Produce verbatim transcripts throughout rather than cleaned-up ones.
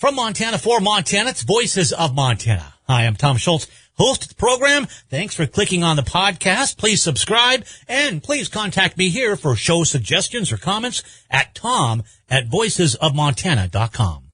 From Montana for Montana, it's Voices of Montana. Hi, I'm Tom Schultz, host of the program. Thanks for clicking on the podcast. Please subscribe, and please contact me here for show suggestions or comments at tom at voices of montana dot com.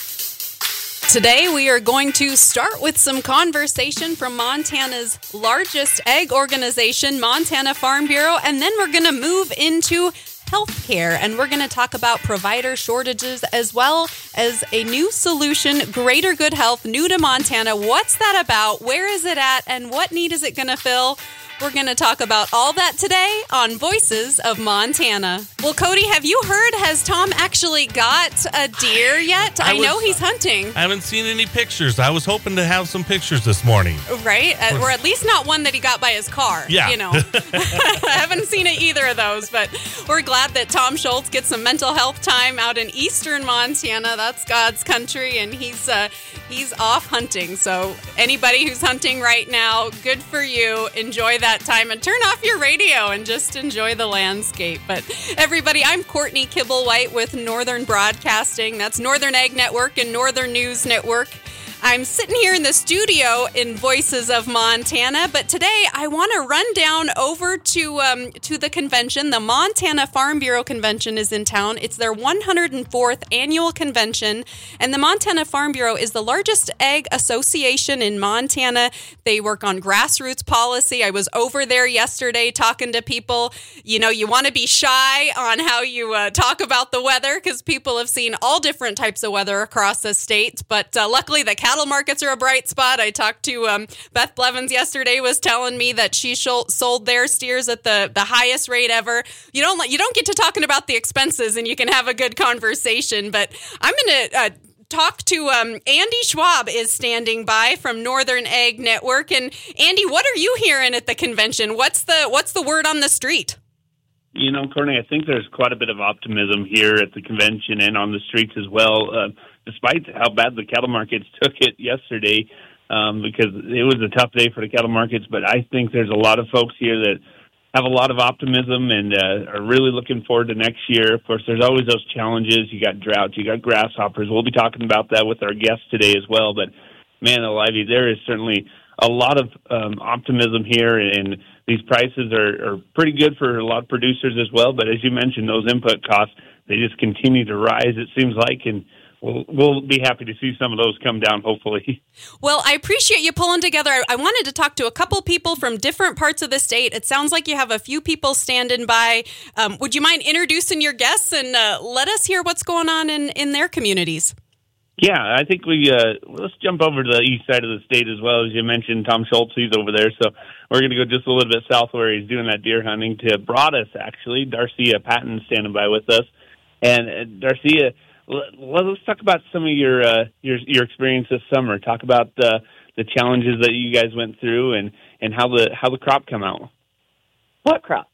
Today, we are going to start with some conversation from Montana's largest egg organization, Montana Farm Bureau, and then we're going to move into healthcare, and we're going to talk about provider shortages as well as a new solution, Greater Good Health, new to Montana. What's that about? Where is it at? And what need is it going to fill? We're going to talk about all that today on Voices of Montana. Well, Cody, have you heard, has Tom actually got a deer yet? I, I was, know he's hunting. I haven't seen any pictures. I was hoping to have some pictures this morning. Right? Uh, or at least not one that he got by his car. Yeah. You know, I haven't seen it either of those, but we're glad that Tom Schultz gets some mental health time out in eastern Montana. That's God's country, and he's uh, he's off hunting. So anybody who's hunting right now, good for you. Enjoy that time and turn off your radio and just enjoy the landscape. But everybody, I'm Courtney Kibble-White with Northern Broadcasting. That's Northern Ag Network and Northern News Network. I'm sitting here in the studio in Voices of Montana, but today I want to run down over to um, to the convention. The Montana Farm Bureau Convention is in town. It's their one hundred fourth annual convention, and the Montana Farm Bureau is the largest ag association in Montana. They work on grassroots policy. I was over there yesterday talking to people. You know, you want to be shy on how you uh, talk about the weather because people have seen all different types of weather across the state, but uh, luckily the cattle markets are a bright spot. I talked to um, Beth Blevins yesterday, was telling me that she sold their steers at the, the highest rate ever. You don't you don't get to talking about the expenses, and you can have a good conversation. But I'm going to uh, talk to um, Andy Schwab is standing by from Northern Ag Network. And Andy, what are you hearing at the convention? What's the what's the word on the street? You know, Courtney, I think there's quite a bit of optimism here at the convention and on the streets as well. Uh, despite how bad the cattle markets took it yesterday, um, because it was a tough day for the cattle markets, but I think there's a lot of folks here that have a lot of optimism and uh, are really looking forward to next year. Of course, there's always those challenges. You got drought, you got grasshoppers. We'll be talking about that with our guests today as well. But, man, Olivia, there is certainly a lot of um, optimism here, and these prices are, are pretty good for a lot of producers as well. But as you mentioned, those input costs, they just continue to rise, it seems like, and We'll, we'll be happy to see some of those come down, hopefully. Well, I appreciate you pulling together. I, I wanted to talk to a couple people from different parts of the state. It sounds like you have a few people standing by. Um, would you mind introducing your guests and uh, let us hear what's going on in, in their communities? Yeah, I think we, uh, let's jump over to the east side of the state as well. As you mentioned, Tom Schultz, he's over there. So we're going to go just a little bit south where he's doing that deer hunting to Broadus, actually. Darcia Patton standing by with us. And uh, Darcia, let's talk about some of your uh, your your experience this summer. Talk about uh, the challenges that you guys went through and, and how the how the crop come out. What crop?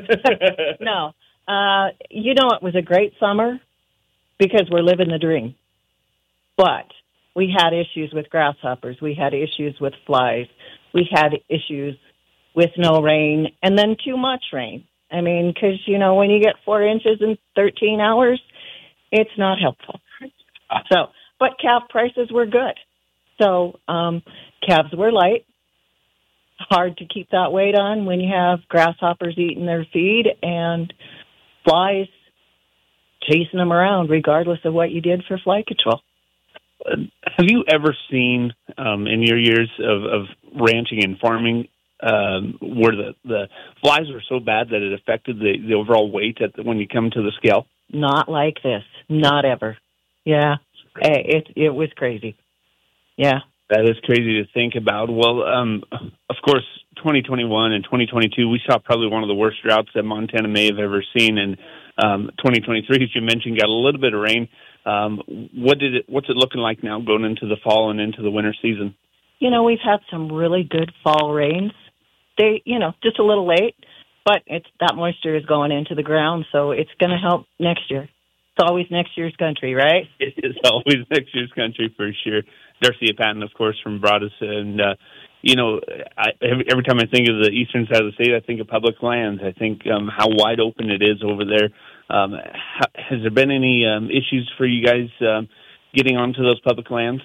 No, uh, you know it was a great summer because we're living the dream. But we had issues with grasshoppers. We had issues with flies. We had issues with no rain and then too much rain. I mean, because you know when you get four inches in thirteen hours. It's not helpful. So, but calf prices were good. So, um, calves were light. Hard to keep that weight on when you have grasshoppers eating their feed and flies chasing them around, regardless of what you did for fly control. Uh, have you ever seen, um, in your years of, of ranching and farming, um, where the, the flies were so bad that it affected the, the overall weight at the, when you come to the scale? Not like this. Not ever. Yeah. It it was crazy. Yeah. That is crazy to think about. Well, um, of course, twenty twenty-one and twenty twenty-two, we saw probably one of the worst droughts that Montana may have ever seen. And um, twenty twenty-three, as you mentioned, got a little bit of rain. Um, what did it? What's it looking like now going into the fall and into the winter season? You know, we've had some really good fall rains. They, you know, just a little late. But it's that moisture is going into the ground, so it's going to help next year. It's always next year's country, right? It is always next year's country for sure. Darcia Patton, of course, from Broadus. And, uh, you know, I, every, every time I think of the eastern side of the state, I think of public lands. I think um, how wide open it is over there. Um, how, has there been any um, issues for you guys um, getting onto those public lands?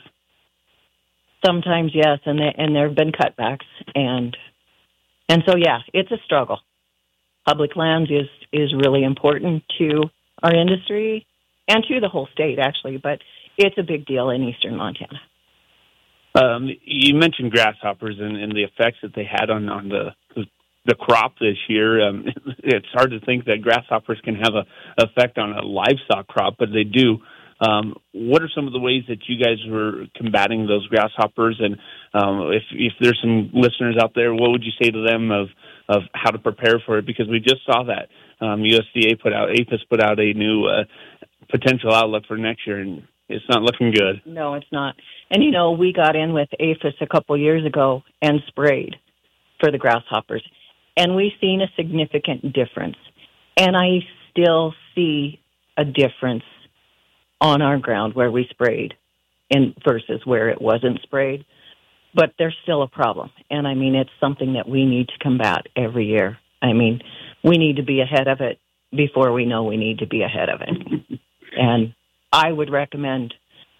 Sometimes, yes, and they, and there have been cutbacks, and and so yeah, it's a struggle. Public lands is is really important to our industry and to the whole state, actually, but it's a big deal in eastern Montana. Um, you mentioned grasshoppers and, and the effects that they had on on the the crop this year. Um, it's hard to think that grasshoppers can have a effect on a livestock crop, but they do. Um, what are some of the ways that you guys were combating those grasshoppers? And um, if if there's some listeners out there, what would you say to them of of how to prepare for it? Because we just saw that um, U S D A put out, APHIS put out a new uh, potential outlook for next year, and it's not looking good. No, it's not. And, you know, we got in with APHIS a couple years ago and sprayed for the grasshoppers, and we've seen a significant difference. And I still see a difference on our ground where we sprayed in versus where it wasn't sprayed. But there's still a problem. And, I mean, it's something that we need to combat every year. I mean, we need to be ahead of it before we know we need to be ahead of it. And I would recommend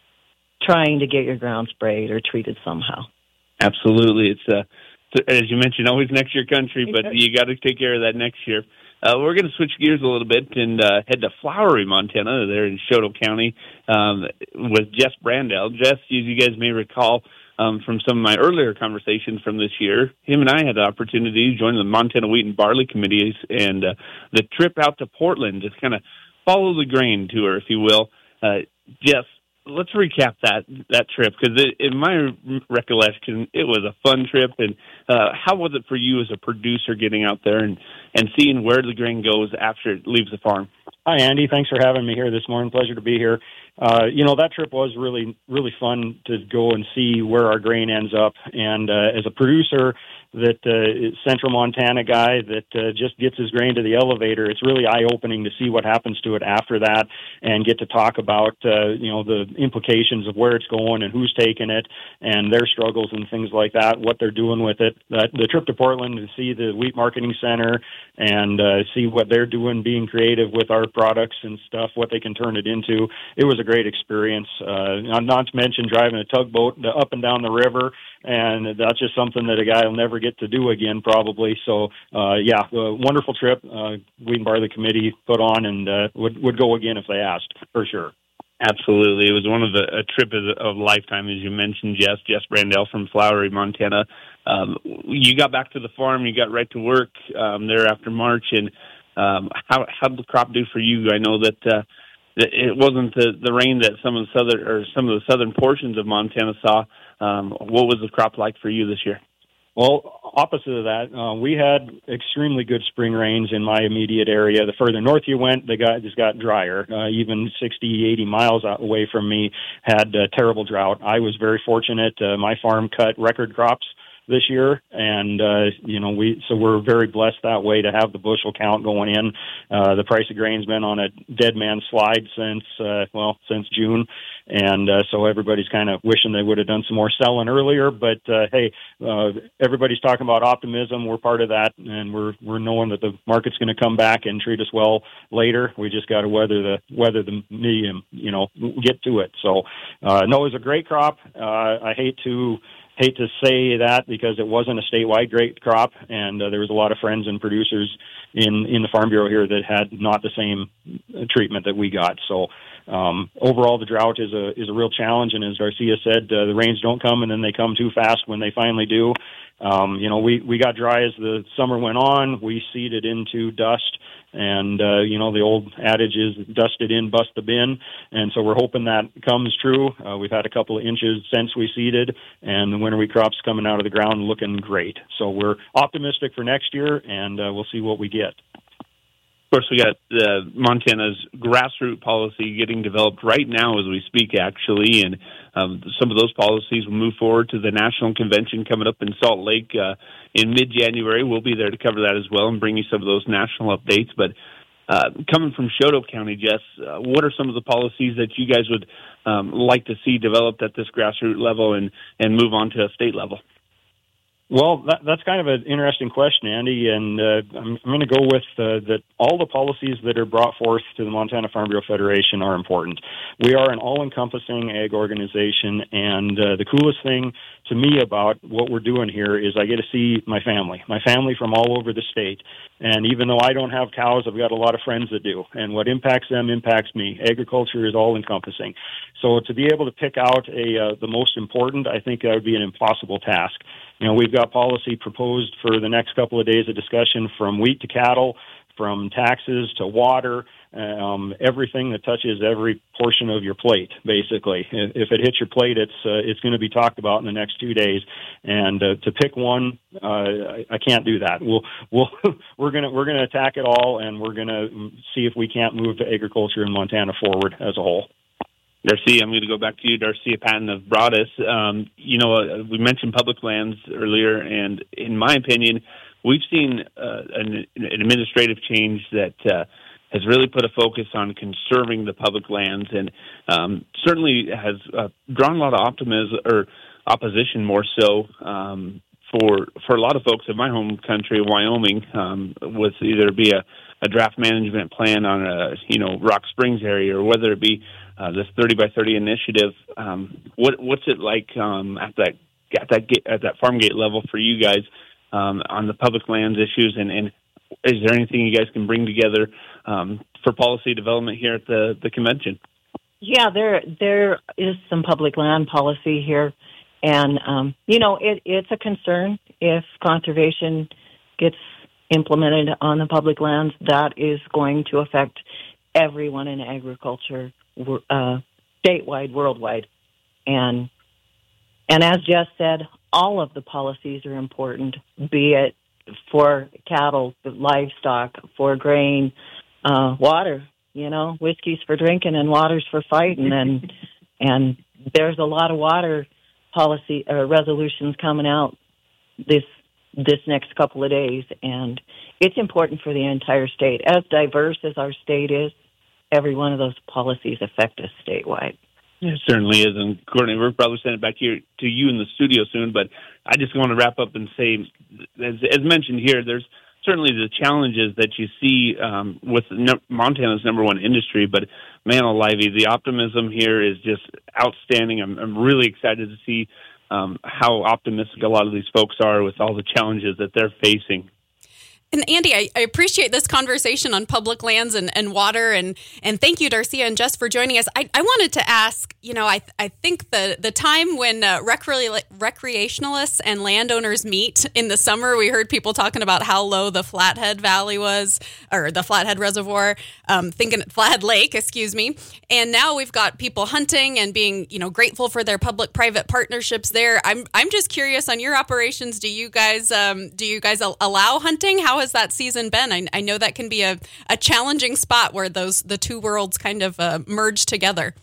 trying to get your ground sprayed or treated somehow. Absolutely. It's, uh, as you mentioned, always next year country, but you got to take care of that next year. Uh, we're going to switch gears a little bit and uh, head to Flowery, Montana, there in Choteau County, um, with Jess Brandel. Jess, as you guys may recall um, from some of my earlier conversations from this year, him and I had the opportunity to join the Montana Wheat and Barley Committees and uh, the trip out to Portland to kind of follow the grain tour, if you will. Uh, Jess, let's recap that that trip, because in my recollection, it was a fun trip. And uh, how was it for you as a producer getting out there and, and seeing where the grain goes after it leaves the farm? Hi, Andy. Thanks for having me here this morning. Pleasure to be here. Uh, you know, that trip was really, really fun to go and see where our grain ends up. And uh, as a producer, that uh, central Montana guy that uh, just gets his grain to the elevator, it's really eye-opening to see what happens to it after that and get to talk about, uh, you know, the implications of where it's going and who's taking it and their struggles and things like that, what they're doing with it. Uh, the trip to Portland to see the Wheat Marketing Center and uh, see what they're doing, being creative with our products and stuff, what they can turn it into. It was a great experience. Uh, not to mention driving a tugboat up and down the river, and that's just something that a guy will never get to do again, probably. So, uh, yeah, a wonderful trip. Uh, Wheat and Barley Committee put on, and uh, would would go again if they asked, for sure. Absolutely. It was one of the a trip of, of lifetime, as you mentioned, Jess. Jess Brandel from Flowery, Montana. Um, you got back to the farm. You got right to work um, there after March. And um, how how did the crop do for you? I know that uh, it wasn't the, the rain that some of the southern or some of the southern portions of Montana saw. Um, what was the crop like for you this year? Well, opposite of that, uh, we had extremely good spring rains in my immediate area. The further north you went, they got just got drier. Uh, even sixty, eighty miles out away from me had uh, terrible drought. I was very fortunate. Uh, my farm cut record crops this year, and uh, you know we so we're very blessed that way to have the bushel count going in. Uh, the price of grain's been on a dead man slide since uh, well since June, and uh, so everybody's kind of wishing they would have done some more selling earlier. But uh, hey, uh, everybody's talking about optimism. We're part of that, and we're we're knowing that the market's going to come back and treat us well later. We just got to weather the weather the medium, you know, get to it. So uh, no, it was a great crop. Uh, I hate to. Hate to say that because it wasn't a statewide great crop, and uh, there was a lot of friends and producers in, in the Farm Bureau here that had not the same treatment that we got. So um, overall, the drought is a is a real challenge, and as Garcia said, uh, the rains don't come, and then they come too fast when they finally do. Um, you know, we, we got dry as the summer went on. We seeded into dust, and, uh, you know, the old adage is dust it in, bust the bin. And so we're hoping that comes true. Uh, we've had a couple of inches since we seeded, and the winter wheat crop's coming out of the ground looking great. So we're optimistic for next year, and uh, we'll see what we get. Of course, we got uh, Montana's grassroots policy getting developed right now as we speak, actually, and um, some of those policies will move forward to the National Convention coming up in Salt Lake uh, in mid-January. We'll be there to cover that as well and bring you some of those national updates. But uh, coming from Choteau County, Jess, uh, what are some of the policies that you guys would um, like to see developed at this grassroots level and, and move on to a state level? Well, that, that's kind of an interesting question, Andy, and uh, I'm, I'm going to go with uh, that all the policies that are brought forth to the Montana Farm Bureau Federation are important. We are an all-encompassing ag organization, and uh, the coolest thing to me about what we're doing here is I get to see my family, my family from all over the state. And even though I don't have cows, I've got a lot of friends that do. And what impacts them impacts me. Agriculture is all-encompassing. So to be able to pick out a uh, the most important, I think that would be an impossible task. You know, we've got policy proposed for the next couple of days of discussion, from wheat to cattle, from taxes to water, um, everything that touches every portion of your plate, basically. If it hits your plate, it's uh, it's going to be talked about in the next two days. And uh, to pick one, uh, I, I can't do that. We'll we'll we're gonna we're gonna attack it all, and we're gonna see if we can't move the agriculture in Montana forward as a whole. Darcy, I'm going to go back to you, Darcy Patton of Broadus. Um, you know, uh, we mentioned public lands earlier, and in my opinion, we've seen uh, an, an administrative change that uh, has really put a focus on conserving the public lands, and um, certainly has uh, drawn a lot of optimism or opposition, more so um, for for a lot of folks in my home country, Wyoming, um, with either be a, a draft management plan on a you know Rock Springs area, or whether it be Uh, this thirty by thirty initiative. Um, what, what's it like um, at that at that gate, at that farm gate level for you guys um, on the public lands issues? And, and is there anything you guys can bring together um, for policy development here at the, the convention? Yeah, there there is some public land policy here, and um, you know it, it's a concern if conservation gets implemented on the public lands. That is going to affect everyone in agriculture. Uh, statewide, worldwide, and and as Jess said, all of the policies are important. Be it for cattle, livestock, for grain, uh, water. You know, whiskey's for drinking and water's for fighting, and and there's a lot of water policy uh, resolutions coming out this this next couple of days, and it's important for the entire state. As diverse as our state is, every one of those policies affect us statewide. Yeah, it certainly is. And Courtney, we're probably sending it back here to you in the studio soon, but I just want to wrap up and say, as, as mentioned here, there's certainly the challenges that you see um, with Montana's number one industry, but man alive, the optimism here is just outstanding. I'm, I'm really excited to see um, how optimistic a lot of these folks are with all the challenges that they're facing. And Andy, I, I appreciate this conversation on public lands and, and water, and, and thank you, Darcia and Jess, for joining us. I, I wanted to ask, you know, I I think the, the time when uh, recre- recreationalists and landowners meet in the summer, we heard people talking about how low the Flathead Valley was, or the Flathead Reservoir, um, thinking Flathead Lake, excuse me. And now we've got people hunting and being, you know, grateful for their public-private partnerships there. I'm I'm just curious on your operations. Do you guys um, do you guys allow hunting? How has that season been? I, I know that can be a, a challenging spot where those the two worlds kind of uh, merge together.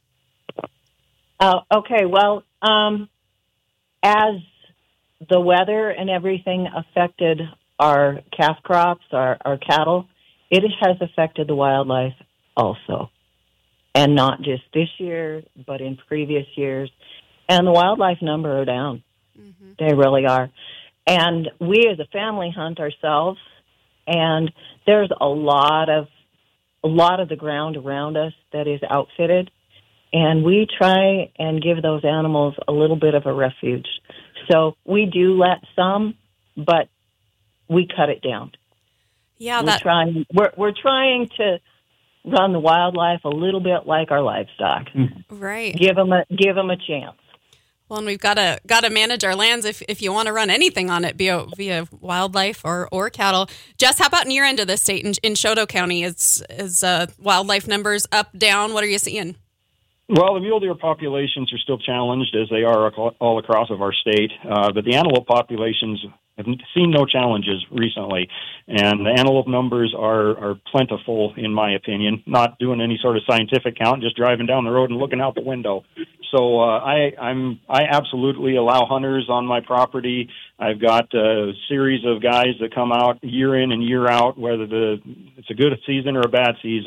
Uh, okay, well, um, as the weather and everything affected our calf crops, our, our cattle, it has affected the wildlife also. And not just this year, but in previous years. And the wildlife number are down. Mm-hmm. They really are. And we as a family hunt ourselves, and there's a lot of a lot of the ground around us that is outfitted, and we try and give those animals a little bit of a refuge. So we do let some, but we cut it down. Yeah, we're that trying. We're we're trying to run the wildlife a little bit like our livestock. Right. Give them a give them a chance. Well, and we've got to got to manage our lands if, if you want to run anything on it, via via wildlife or, or cattle. Jess, how about in your end of the state in, in Choteau County? Is is uh, wildlife numbers up, down? What are you seeing? Well, the mule deer populations are still challenged, as they are all across of our state, uh, but the antelope populations have seen no challenges recently, and the antelope numbers are, are plentiful, in my opinion. Not doing any sort of scientific count, just driving down the road and looking out the window. So uh, I, I'm I absolutely allow hunters on my property. I've got a series of guys that come out year in and year out, whether the it's a good season or a bad season.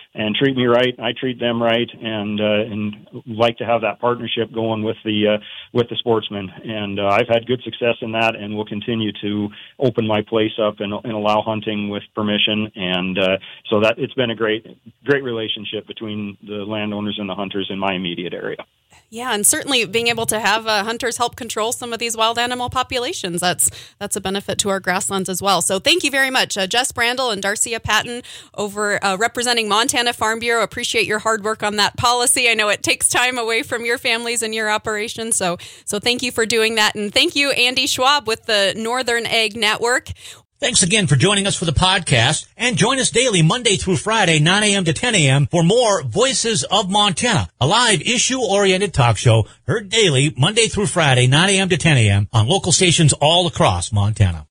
and treat me right. I treat them right, and uh, and like to have that partnership going with the uh, with the sportsmen. And uh, I've had good success in that, and will continue to open my place up and, and allow hunting with permission. And uh, so that it's been a great great relationship between the landowners and the hunters in my immediate area. Yeah, and certainly being able to have uh, hunters help control some of these wild animal populations, that's that's a benefit to our grasslands as well. So thank you very much. Uh, Jess Brandel and Darcia Patton over uh, representing Montana Farm Bureau. Appreciate your hard work on that policy. I know it takes time away from your families and your operations, so so thank you for doing that. And thank you, Andy Schwab with the Northern Ag Network. Thanks again for joining us for the podcast, and join us daily Monday through Friday, nine a.m. to ten a.m. for more Voices of Montana, a live issue-oriented talk show heard daily Monday through Friday, nine a.m. to ten a.m. on local stations all across Montana.